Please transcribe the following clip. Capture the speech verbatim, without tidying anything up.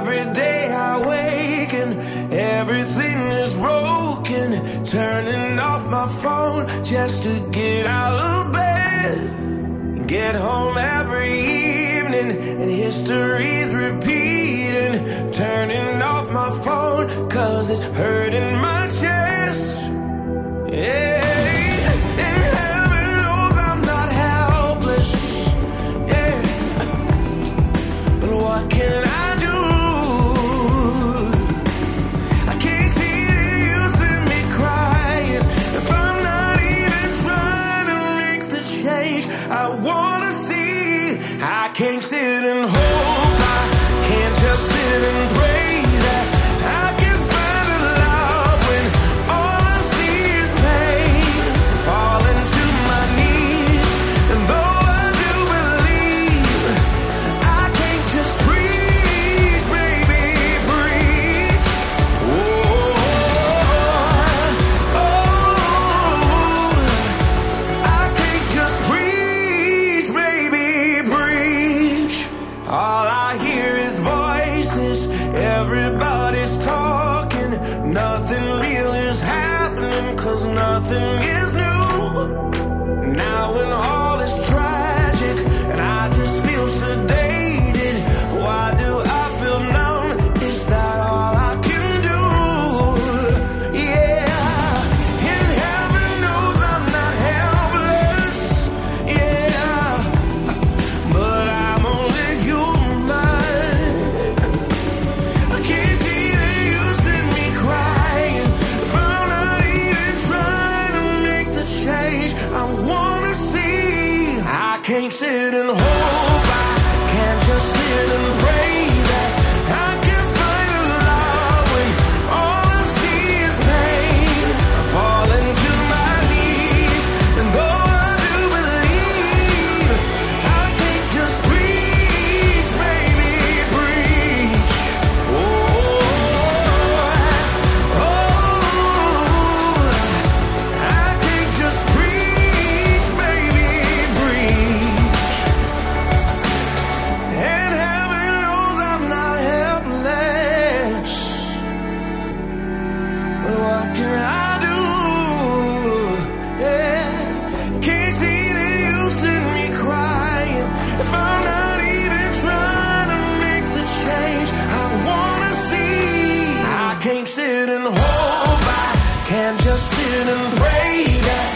Every day I wake and everything is broken. Turning off my phone just to get out of bed. Get home every evening and history's repeating. Turning off my phone cause it's hurting my chest. Yeah. What can I do? I can't see the use in me crying if I'm not even trying to make the change I wanna see. I can't sit and hope, I can't just sit and pray that I can find a love when all I see is pain. Falling to my knees, and though I do believe, I can't just breathe, baby, breathe. Oh, oh, I can't just breathe, baby, breathe. All I hear is voices, everybody's talking. Nothing real is happening cause nothing is new. Now when all is tragic and I just feel sedated, why do I feel numb? Is that all I can do? Yeah, and heaven knows I'm not helpless. Yeah, but I'm only human. I can't see the use in me crying if I'm not even trying to make the change I wanna see. I can't sit and hope, I can't just sit and pray that I can find a love when all I see is pain. I'm falling to my knees, and though I do believe, I can't just breathe, baby, breathe. Oh, oh, I can't just breathe, baby, breathe. And heaven knows I'm not helpless, but what can I do? Yeah, can't see the use in me crying if I'm not even trying to make the change I wanna see. I can't sit and hope, I can't just sit and pray that